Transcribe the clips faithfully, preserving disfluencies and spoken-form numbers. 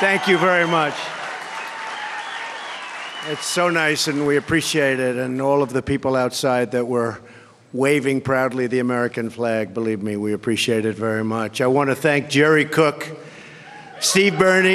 Thank you very much. It's so nice, and we appreciate it, and all of the people outside that were waving proudly the American flag. Believe me, we appreciate it very much. I want to thank Jerry Cook, Steve Burney,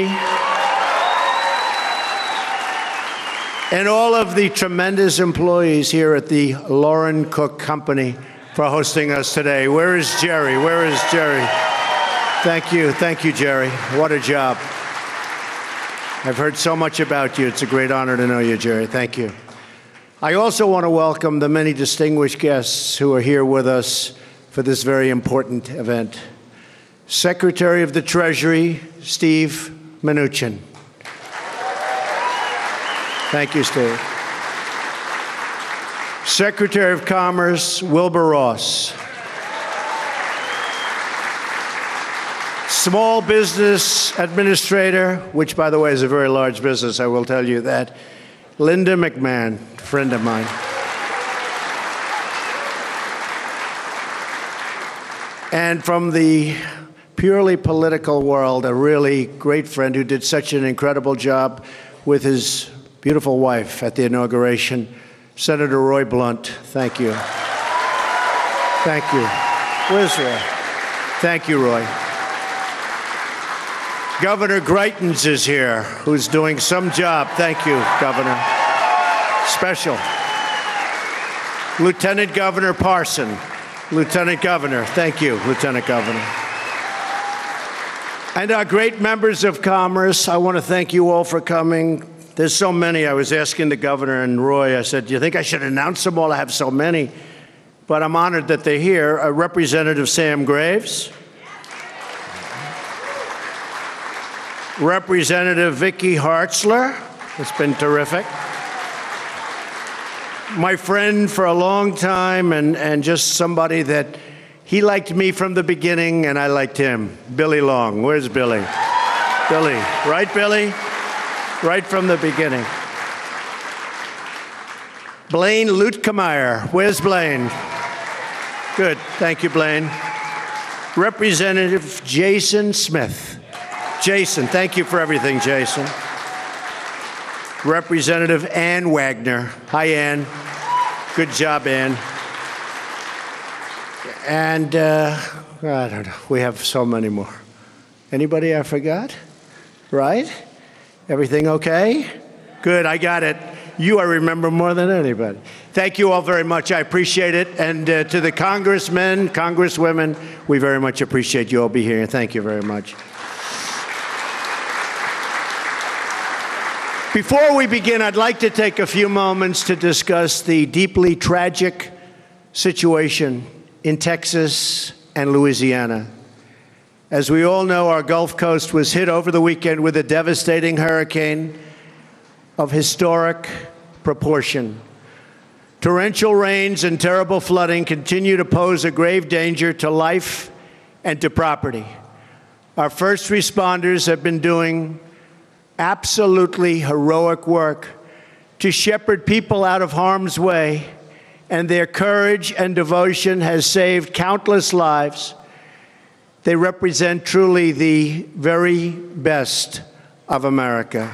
and all of the tremendous employees here at the Lauren Cook Company for hosting us today. Where is Jerry? Where is Jerry? Thank you. Thank you, Jerry. What a job. I've heard so much about you. It's a great honor to know you, Jerry. Thank you. I also want to welcome the many distinguished guests who are here with us for this very important event. Secretary of the Treasury, Steve Mnuchin. Thank you, Steve. Secretary of Commerce, Wilbur Ross. Small Business Administrator, which, by the way, is a very large business, I will tell you that, Linda McMahon, friend of mine. And from the purely political world, a really great friend who did such an incredible job with his beautiful wife at the inauguration, Senator Roy Blunt. Thank you. Thank you. Where's Roy? Thank you, Roy. Governor Greitens is here, who's doing some job. Thank you, Governor. Special. Lieutenant Governor Parson. Lieutenant Governor. Thank you, Lieutenant Governor. And our great members of Commerce, I want to thank you all for coming. There's so many. I was asking the governor and Roy, I said, do you think I should announce them all? I have so many. But I'm honored that they're here. Uh, Representative Sam Graves. Representative Vicky Hartzler. It's been terrific. My friend for a long time, and, and just somebody that he liked me from the beginning, and I liked him. Billy Long. Where's Billy? Billy. Right, Billy? Right from the beginning. Blaine Luetkemeyer. Where's Blaine? Good. Thank you, Blaine. Representative Jason Smith. Jason, thank you for everything, Jason. Representative Ann Wagner. Hi, Ann. Good job, Ann. And uh, I don't know. We have so many more. Anybody I forgot? Right? Everything okay? Good, I got it. You I remember more than anybody. Thank you all very much. I appreciate it. And uh, to the congressmen, congresswomen, we very much appreciate you all being here. Thank you very much. Before we begin, I'd like to take a few moments to discuss the deeply tragic situation in Texas and Louisiana. As we all know, our Gulf Coast was hit over the weekend with a devastating hurricane of historic proportion. Torrential rains and terrible flooding continue to pose a grave danger to life and to property. Our first responders have been doing absolutely heroic work to shepherd people out of harm's way, and their courage and devotion has saved countless lives. They represent truly the very best of America.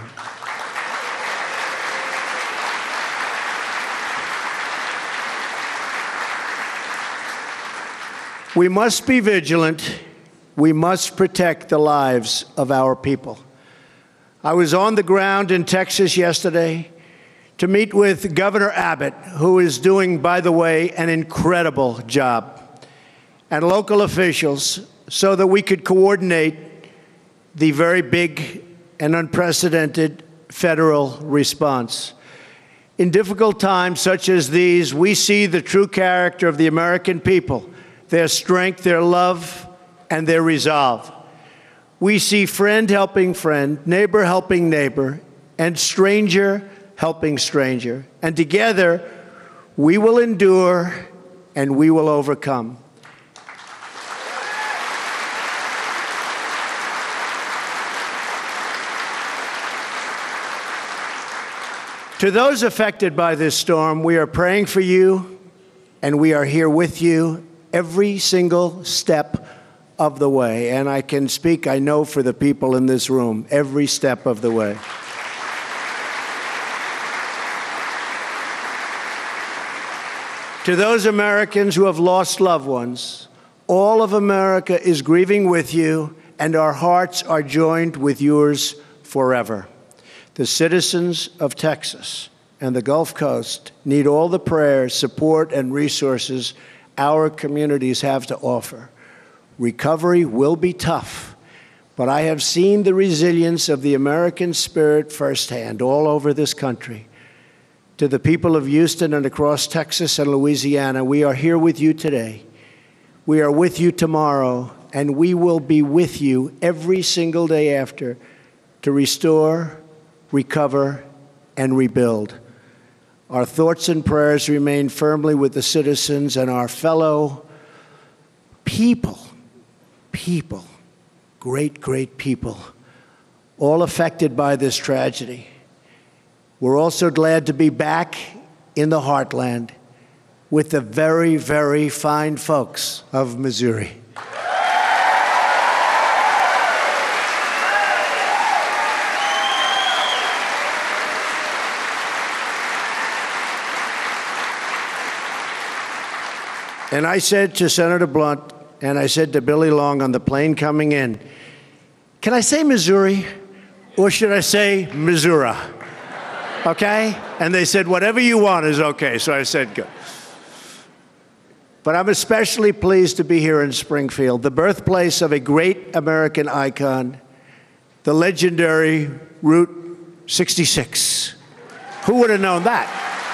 We must be vigilant. We must protect the lives of our people. I was on the ground in Texas yesterday to meet with Governor Abbott, who is doing, by the way, an incredible job, and local officials, so that we could coordinate the very big and unprecedented federal response. In difficult times such as these, we see the true character of the American people, their strength, their love, and their resolve. We see friend helping friend, neighbor helping neighbor, and stranger helping stranger. And together, we will endure and we will overcome. To those affected by this storm, we are praying for you, and we are here with you every single step of the way. And I can speak, I know, for the people in this room, every step of the way. To those Americans who have lost loved ones, all of America is grieving with you, and our hearts are joined with yours forever. The citizens of Texas and the Gulf Coast need all the prayers, support, and resources our communities have to offer. Recovery will be tough, but I have seen the resilience of the American spirit firsthand all over this country. To the people of Houston and across Texas and Louisiana, we are here with you today. We are with you tomorrow, and we will be with you every single day after to restore, recover, and rebuild. Our thoughts and prayers remain firmly with the citizens and our fellow people, people, great, great people, all affected by this tragedy. We're also glad to be back in the heartland with the very, very fine folks of Missouri. And I said to Senator Blunt, and I said to Billy Long on the plane coming in, can I say Missouri, or should I say Missouri? Okay? And they said, whatever you want is okay. So I said, good. But I'm especially pleased to be here in Springfield, the birthplace of a great American icon, the legendary Route sixty-six. Who would have known that?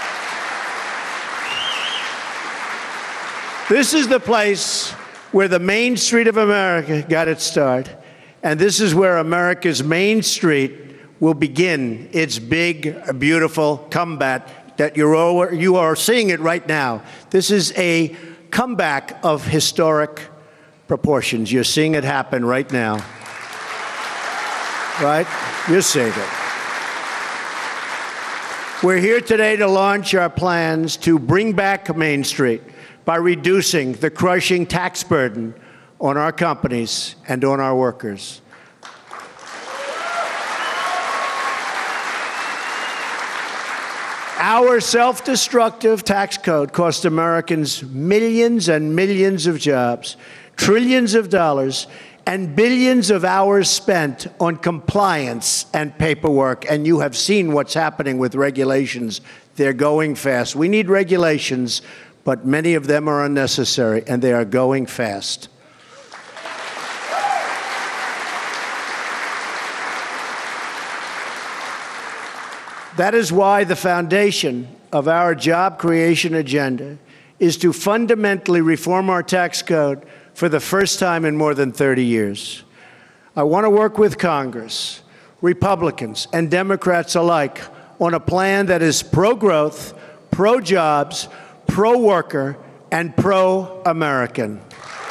This is the place where the Main Street of America got its start, and this is where America's Main Street will begin its big, beautiful comeback that you're all, you are seeing it right now. This is a comeback of historic proportions. You're seeing it happen right now. Right? You're seeing it. We're here today to launch our plans to bring back Main Street by reducing the crushing tax burden on our companies and on our workers. Our self-destructive tax code cost Americans millions and millions of jobs, trillions of dollars, and billions of hours spent on compliance and paperwork. And you have seen what's happening with regulations. They're going fast. We need regulations, but many of them are unnecessary, and they are going fast. That is why the foundation of our job creation agenda is to fundamentally reform our tax code for the first time in more than thirty years. I want to work with Congress, Republicans, and Democrats alike on a plan that is pro-growth, pro-jobs, pro-worker, and pro-American.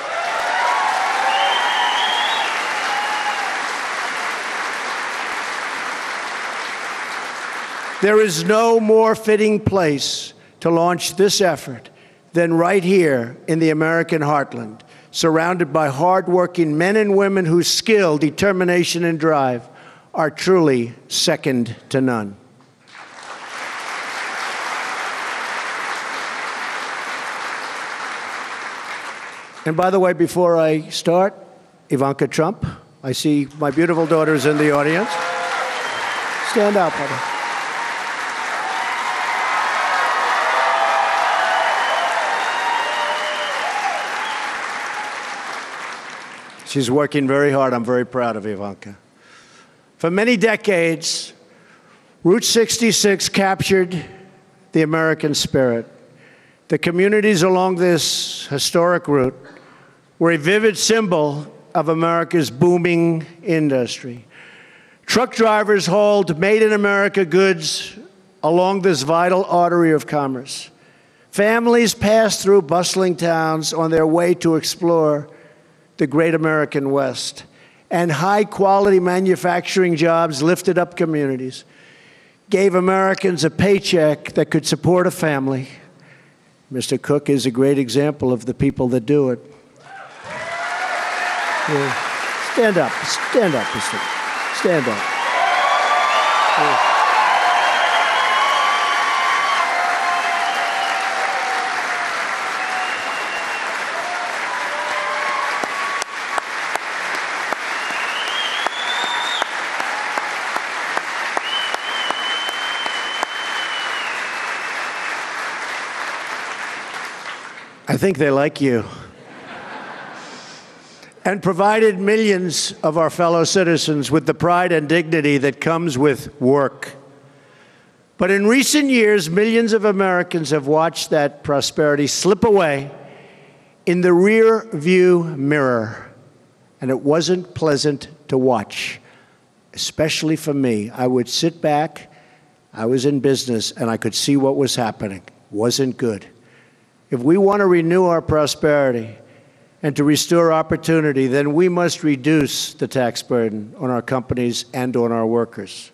There is no more fitting place to launch this effort than right here in the American heartland, surrounded by hardworking men and women whose skill, determination, and drive are truly second to none. And by the way, before I start, Ivanka Trump, I see my beautiful daughters in the audience. Stand up, honey. She's working very hard. I'm very proud of Ivanka. For many decades, Route sixty-six captured the American spirit. The communities along this historic route were a vivid symbol of America's booming industry. Truck drivers hauled made-in-America goods along this vital artery of commerce. Families passed through bustling towns on their way to explore the great American West, and high-quality manufacturing jobs lifted up communities, gave Americans a paycheck that could support a family. Mister Cook is a great example of the people that do it. Yeah. Stand up. Stand up, Mister Stand up. Yeah. I think they like you. And provided millions of our fellow citizens with the pride and dignity that comes with work. But in recent years, millions of Americans have watched that prosperity slip away in the rear view mirror. And it wasn't pleasant to watch, especially for me. I would sit back, I was in business, and I could see what was happening. Wasn't good. If we want to renew our prosperity and to restore opportunity, then we must reduce the tax burden on our companies and on our workers.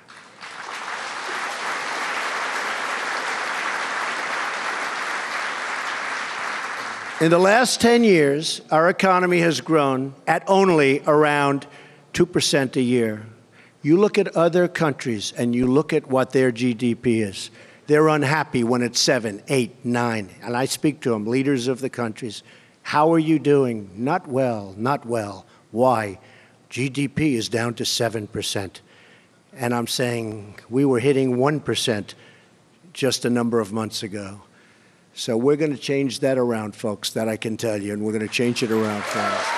In the last ten years, our economy has grown at only around two percent a year. You look at other countries and you look at what their G D P is. They're unhappy when it's seven, eight, nine. And I speak to them, leaders of the countries. How are you doing? Not well, not well. Why? G D P is down to seven percent. And I'm saying we were hitting one percent just a number of months ago. So we're going to change that around, folks, that I can tell you, and we're going to change it around fast.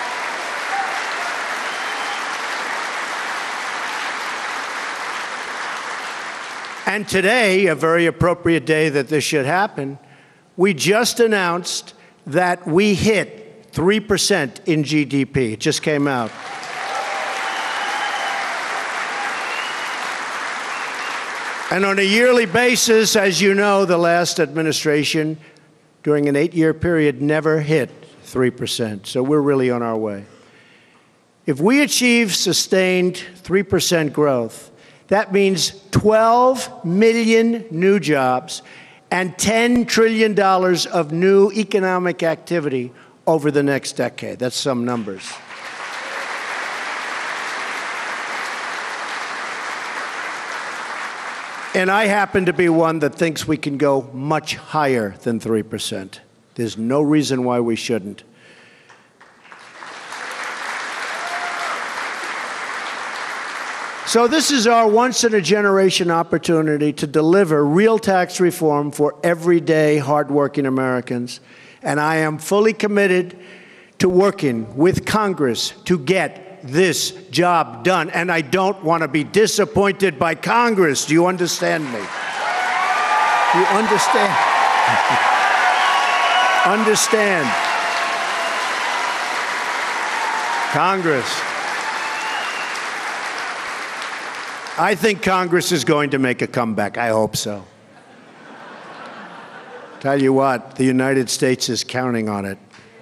And today, a very appropriate day that this should happen, we just announced that we hit three percent in G D P. It just came out. And on a yearly basis, as you know, the last administration, during an eight-year period, never hit three percent. So we're really on our way. If we achieve sustained three percent growth, that means twelve million new jobs and ten trillion dollars of new economic activity over the next decade. That's some numbers. And I happen to be one that thinks we can go much higher than three percent. There's no reason why we shouldn't. So this is our once-in-a-generation opportunity to deliver real tax reform for everyday, hardworking Americans. And I am fully committed to working with Congress to get this job done. And I don't want to be disappointed by Congress. Do you understand me? Do you understand? Understand. Congress. I think Congress is going to make a comeback. I hope so. Tell you what, the United States is counting on it.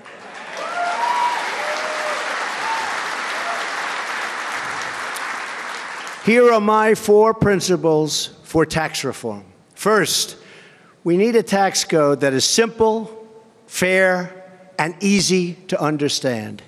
Here are my four principles for tax reform. First, we need a tax code that is simple, fair, and easy to understand.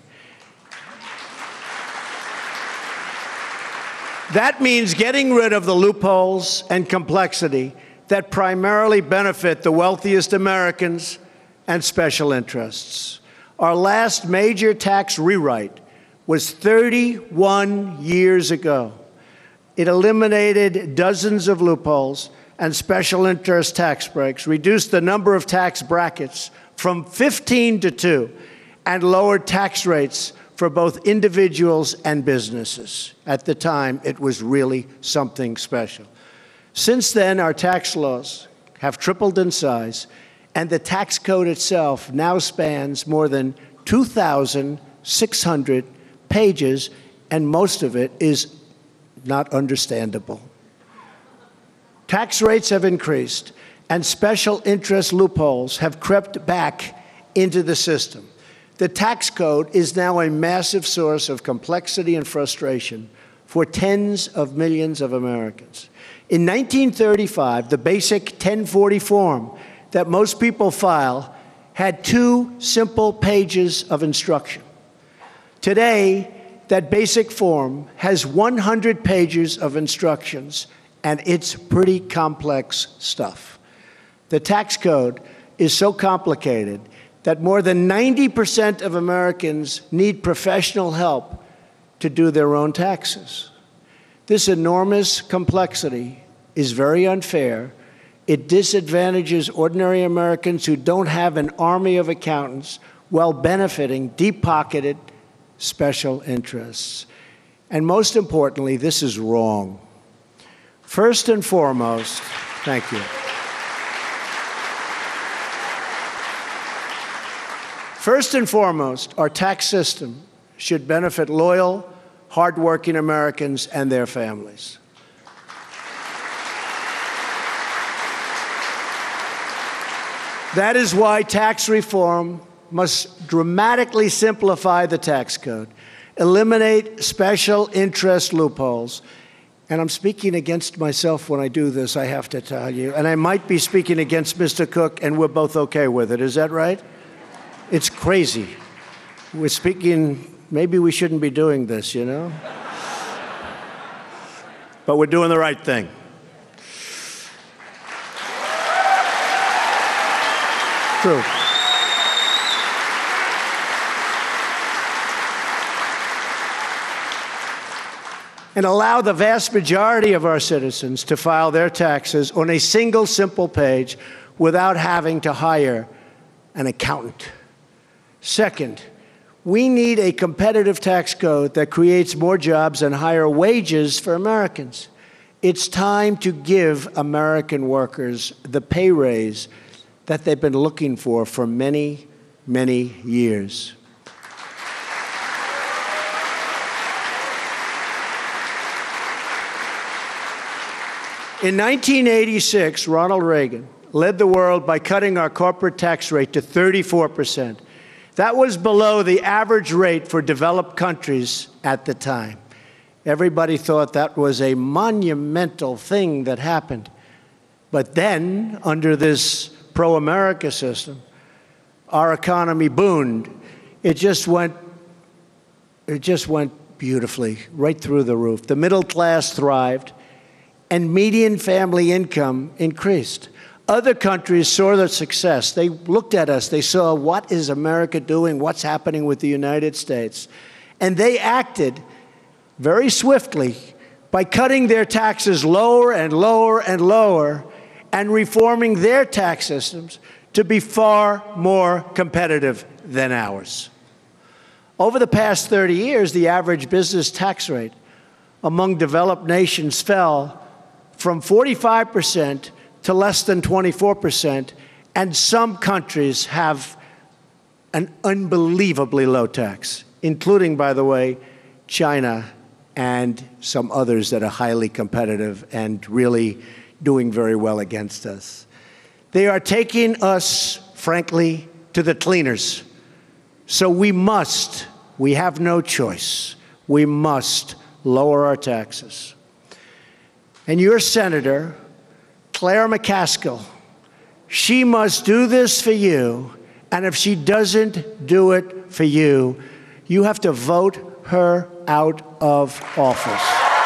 That means getting rid of the loopholes and complexity that primarily benefit the wealthiest Americans and special interests. Our last major tax rewrite was thirty-one years ago. It eliminated dozens of loopholes and special interest tax breaks, reduced the number of tax brackets from fifteen to two, and lowered tax rates for both individuals and businesses. At the time, it was really something special. Since then, our tax laws have tripled in size, and the tax code itself now spans more than two thousand six hundred pages, and most of it is not understandable. Tax rates have increased, and special interest loopholes have crept back into the system. The tax code is now a massive source of complexity and frustration for tens of millions of Americans. In nineteen thirty-five, the basic ten forty form that most people file had two simple pages of instruction. Today, that basic form has one hundred pages of instructions, and it's pretty complex stuff. The tax code is so complicated that more than ninety percent of Americans need professional help to do their own taxes. This enormous complexity is very unfair. It disadvantages ordinary Americans who don't have an army of accountants while benefiting deep-pocketed special interests. And most importantly, this is wrong. First and foremost, thank you. First and foremost, our tax system should benefit loyal, hardworking Americans and their families. That is why tax reform must dramatically simplify the tax code, eliminate special interest loopholes. And I'm speaking against myself when I do this, I have to tell you. And I might be speaking against Mister Cook, and we're both okay with it. Is that right? It's crazy. We're speaking, maybe we shouldn't be doing this, you know? But we're doing the right thing. True. And allow the vast majority of our citizens to file their taxes on a single simple page without having to hire an accountant. Second, we need a competitive tax code that creates more jobs and higher wages for Americans. It's time to give American workers the pay raise that they've been looking for for many, many years. In nineteen eighty-six, Ronald Reagan led the world by cutting our corporate tax rate to thirty-four percent. That was below the average rate for developed countries at the time. Everybody thought that was a monumental thing that happened. But then, under this pro-America system, our economy boomed. It just went, it just went beautifully, right through the roof. The middle class thrived, and median family income increased. Other countries saw the success. They looked at us. They saw, what is America doing? What's happening with the United States? And they acted very swiftly by cutting their taxes lower and lower and lower and reforming their tax systems to be far more competitive than ours. Over the past thirty years, the average business tax rate among developed nations fell from forty-five percent to less than twenty-four percent, and some countries have an unbelievably low tax, including, by the way, China and some others that are highly competitive and really doing very well against us. They are taking us, frankly, to the cleaners. So we must, we have no choice, we must lower our taxes. And your senator, Claire McCaskill, she must do this for you, and if she doesn't do it for you, you have to vote her out of office.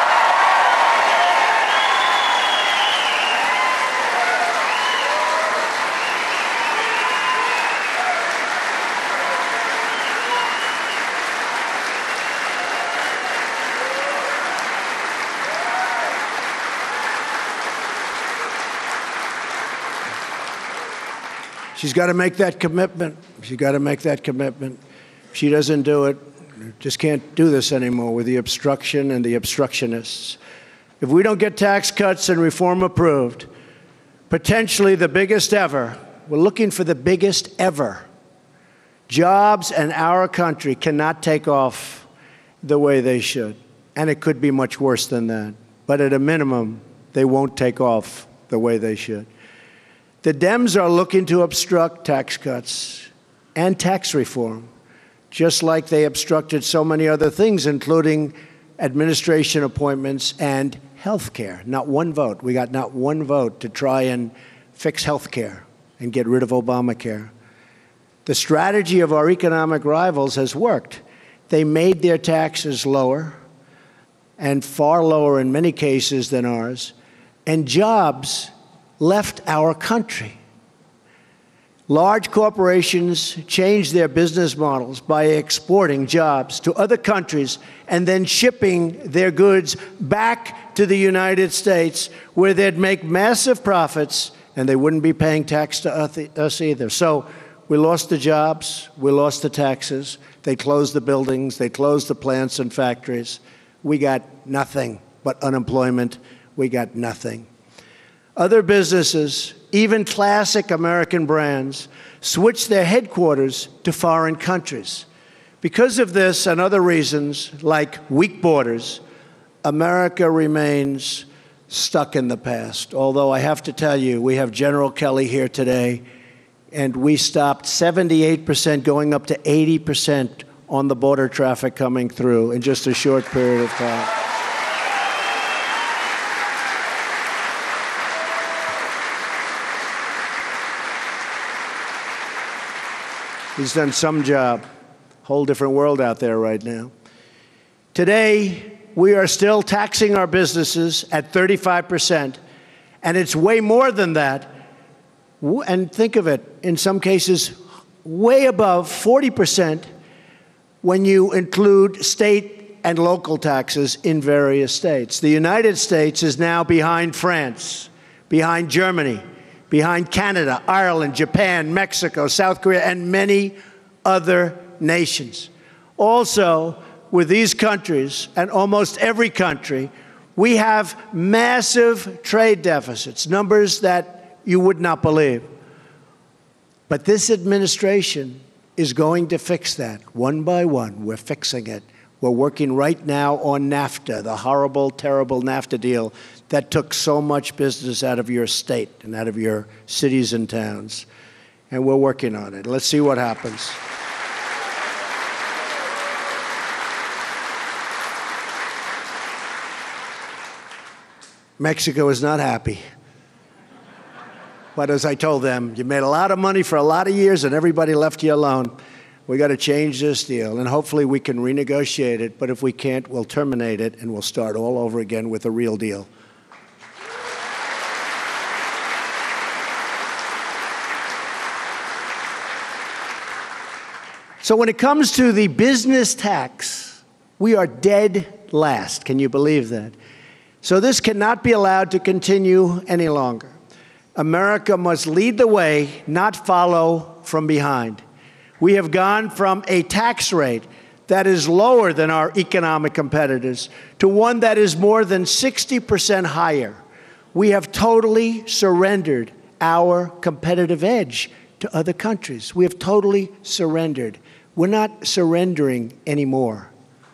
She's got to make that commitment. She's got to make that commitment. If she doesn't do it, just can't do this anymore with the obstruction and the obstructionists. If we don't get tax cuts and reform approved, potentially the biggest ever, we're looking for the biggest ever, jobs and our country cannot take off the way they should. And it could be much worse than that. But at a minimum, they won't take off the way they should. The Dems are looking to obstruct tax cuts and tax reform, just like they obstructed so many other things, including administration appointments and health care. Not one vote. We got not one vote to try and fix health care and get rid of Obamacare. The strategy of our economic rivals has worked. They made their taxes lower, and far lower in many cases than ours, and jobs left our country. Large corporations changed their business models by exporting jobs to other countries and then shipping their goods back to the United States, where they'd make massive profits and they wouldn't be paying tax to us either. So we lost the jobs, we lost the taxes, they closed the buildings, they closed the plants and factories. We got nothing but unemployment. We got nothing. Other businesses, even classic American brands, switched their headquarters to foreign countries. Because of this and other reasons, like weak borders, America remains stuck in the past. Although I have to tell you, we have General Kelly here today, and we stopped seventy-eight percent going up to eighty percent on the border traffic coming through in just a short period of time. He's done some job. Whole different world out there right now. Today, we are still taxing our businesses at thirty-five percent, and it's way more than that. And think of it, in some cases, way above forty percent when you include state and local taxes in various states. The United States is now behind France, behind Germany, behind Canada, Ireland, Japan, Mexico, South Korea, and many other nations. Also, with these countries, and almost every country, we have massive trade deficits, numbers that you would not believe. But this administration is going to fix that one by one. We're fixing it. We're working right now on NAFTA, the horrible, terrible NAFTA deal that took so much business out of your state and out of your cities and towns. And we're working on it. Let's see what happens. Mexico is not happy. But as I told them, you made a lot of money for a lot of years and everybody left you alone. We got to change this deal, and hopefully we can renegotiate it. But if we can't, we'll terminate it and we'll start all over again with a real deal. So when it comes to the business tax, we are dead last. Can you believe that? So this cannot be allowed to continue any longer. America must lead the way, not follow from behind. We have gone from a tax rate that is lower than our economic competitors to one that is more than sixty percent higher. We have totally surrendered our competitive edge to other countries. We have totally surrendered. We're not surrendering anymore.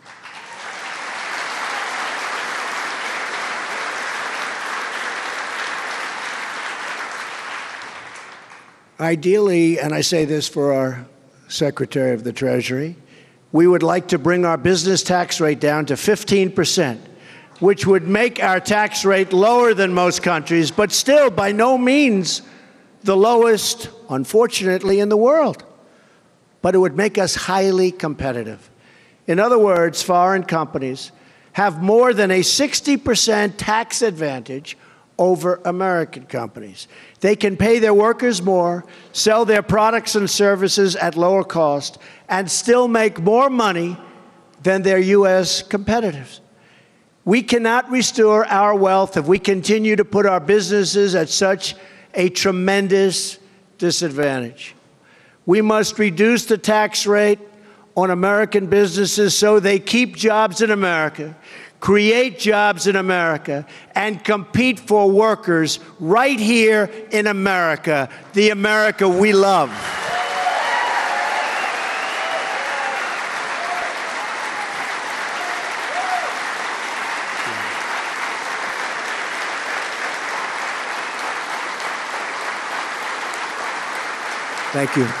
Ideally, and I say this for our Secretary of the Treasury, we would like to bring our business tax rate down to fifteen percent, which would make our tax rate lower than most countries, but still by no means the lowest, unfortunately, in the world. But it would make us highly competitive. In other words, foreign companies have more than a sixty percent tax advantage over American companies. They can pay their workers more, sell their products and services at lower cost, and still make more money than their U S competitors. We cannot restore our wealth if we continue to put our businesses at such a tremendous disadvantage. We must reduce the tax rate on American businesses so they keep jobs in America, create jobs in America, and compete for workers right here in America, the America we love. Thank you.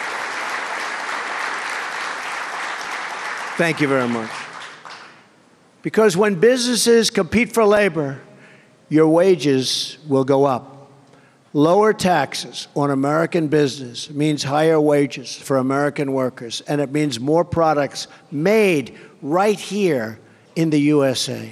Thank you very much. Because when businesses compete for labor, your wages will go up. Lower taxes on American business means higher wages for American workers, and it means more products made right here in the U S A.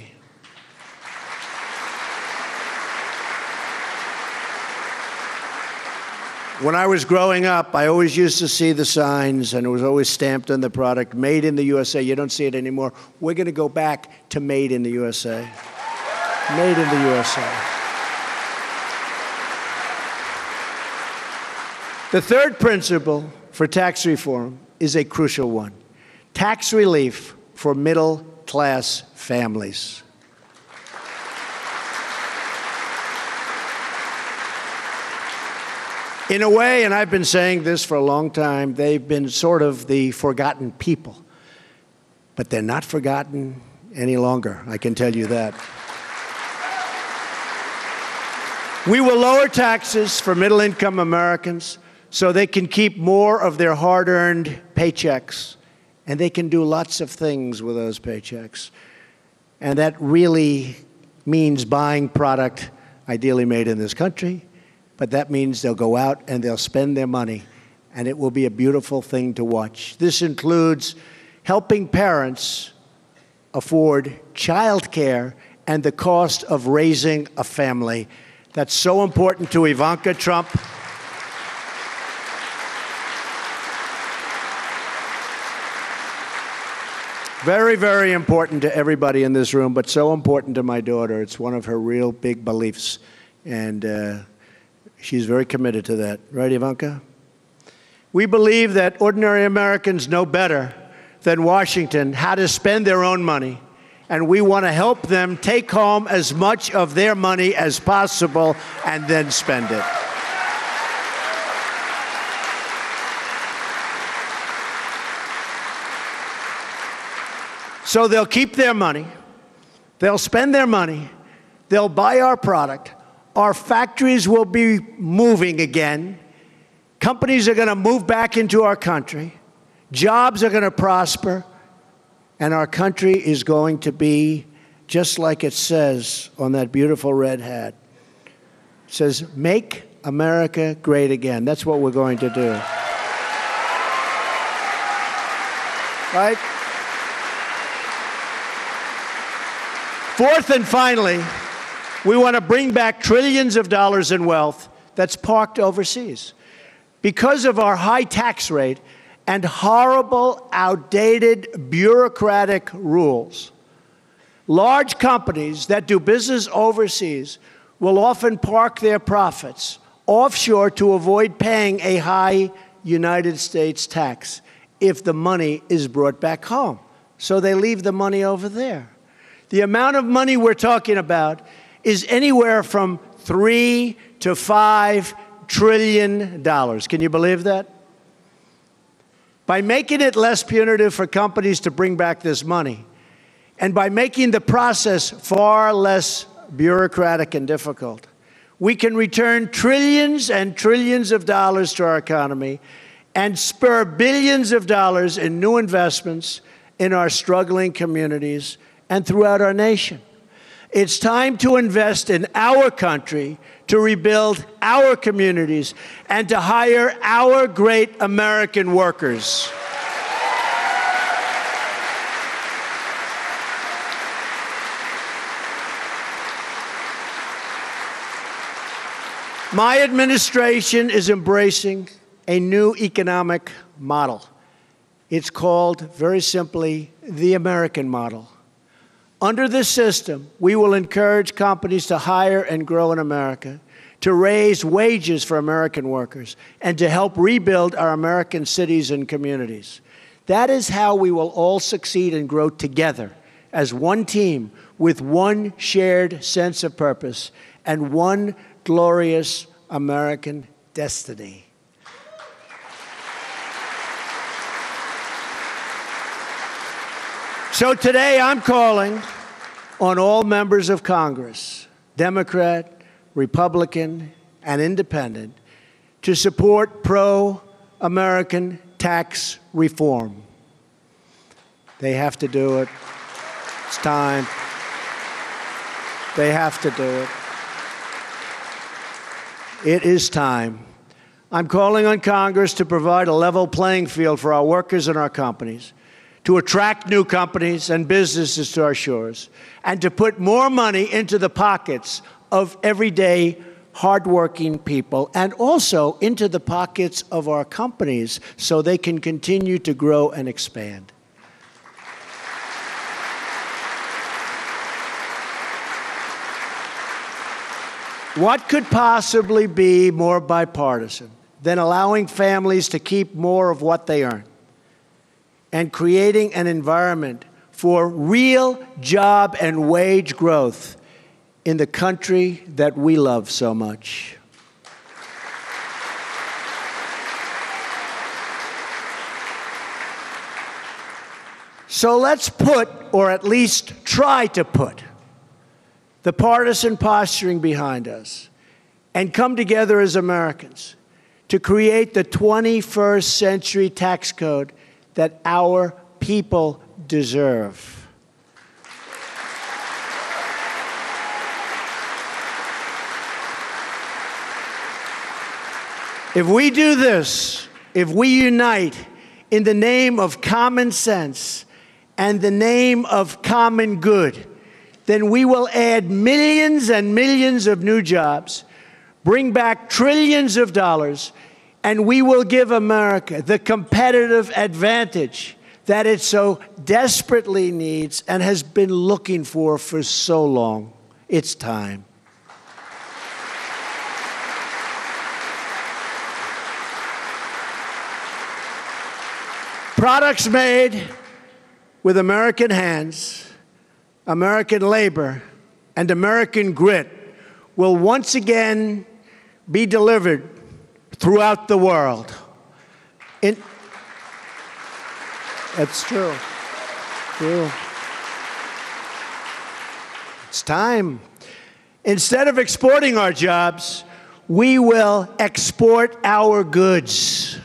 When I was growing up, I always used to see the signs, and it was always stamped on the product, made in the U S A. You don't see it anymore. We're going to go back to made in the U S A. Made in the U S A. The third principle for tax reform is a crucial one: tax relief for middle-class families. In a way, and I've been saying this for a long time, they've been sort of the forgotten people. But they're not forgotten any longer, I can tell you that. We will lower taxes for middle-income Americans so they can keep more of their hard-earned paychecks, and they can do lots of things with those paychecks. And that really means buying product ideally made in this country, but that means they'll go out and they'll spend their money, and it will be a beautiful thing to watch. This includes helping parents afford child care and the cost of raising a family. That's so important to Ivanka Trump. Very, very important to everybody in this room, but so important to my daughter. It's one of her real big beliefs, and uh, she's very committed to that. Right, Ivanka? We believe that ordinary Americans know better than Washington how to spend their own money, and we want to help them take home as much of their money as possible and then spend it. So they'll keep their money, they'll spend their money, they'll buy our product, our factories will be moving again, companies are going to move back into our country, jobs are going to prosper, and our country is going to be just like it says on that beautiful red hat. It says, "Make America great again." That's what we're going to do. Right? Fourth and finally, we want to bring back trillions of dollars in wealth that's parked overseas. Because of our high tax rate and horrible, outdated, bureaucratic rules, large companies that do business overseas will often park their profits offshore to avoid paying a high United States tax if the money is brought back home. So they leave the money over there. The amount of money we're talking about is anywhere from three to five trillion dollars. Can you believe that? By making it less punitive for companies to bring back this money, and by making the process far less bureaucratic and difficult, we can return trillions and trillions of dollars to our economy and spur billions of dollars in new investments in our struggling communities and throughout our nation. It's time to invest in our country, to rebuild our communities, and to hire our great American workers. My administration is embracing a new economic model. It's called, very simply, the American model. Under this system, we will encourage companies to hire and grow in America, to raise wages for American workers, and to help rebuild our American cities and communities. That is how we will all succeed and grow together as one team with one shared sense of purpose and one glorious American destiny. So today I'm calling on all members of Congress, Democrat, Republican, and Independent, to support pro-American tax reform. They have to do it. It's time. They have to do it. It is time. I'm calling on Congress to provide a level playing field for our workers and our companies, to attract new companies and businesses to our shores, and to put more money into the pockets of everyday hardworking people and also into the pockets of our companies so they can continue to grow and expand. What could possibly be more bipartisan than allowing families to keep more of what they earn and creating an environment for real job and wage growth in the country that we love so much? So let's put, or at least try to put, the partisan posturing behind us and come together as Americans to create the twenty-first century tax code that our people deserve. If we do this, if we unite in the name of common sense and the name of common good, then we will add millions and millions of new jobs, bring back trillions of dollars, and we will give America the competitive advantage that it so desperately needs and has been looking for for so long. It's time. Products made with American hands, American labor, and American grit will once again be delivered throughout the world. In, that's true. True. It's time. Instead of exporting our jobs, we will export our goods.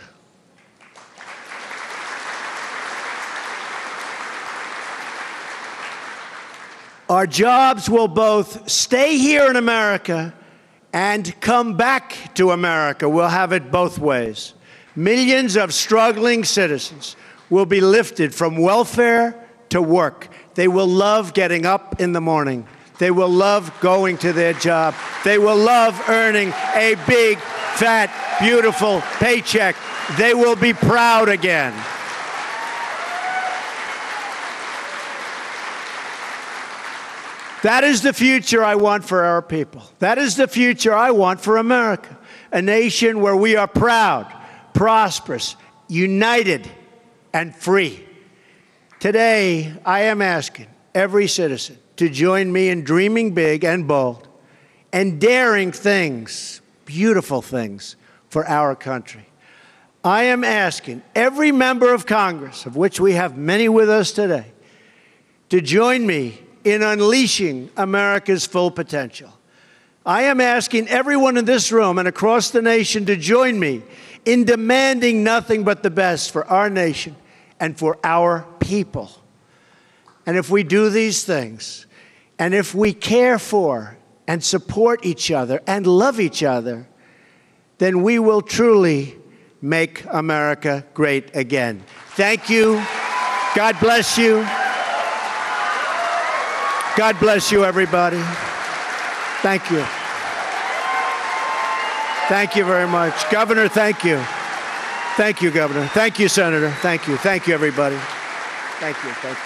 Our jobs will both stay here in America and come back to America. We'll have it both ways. Millions of struggling citizens will be lifted from welfare to work. They will love getting up in the morning. They will love going to their job. They will love earning a big, fat, beautiful paycheck. They will be proud again. That is the future I want for our people. That is the future I want for America, a nation where we are proud, prosperous, united, and free. Today, I am asking every citizen to join me in dreaming big and bold and daring things, beautiful things, for our country. I am asking every member of Congress, of which we have many with us today, to join me in unleashing America's full potential. I am asking everyone in this room and across the nation to join me in demanding nothing but the best for our nation and for our people. And if we do these things, and if we care for and support each other and love each other, then we will truly make America great again. Thank you. God bless you. God bless you, everybody. Thank you. Thank you very much. Governor, thank you. Thank you, Governor. Thank you, Senator. Thank you. Thank you, everybody. Thank you. Thank you.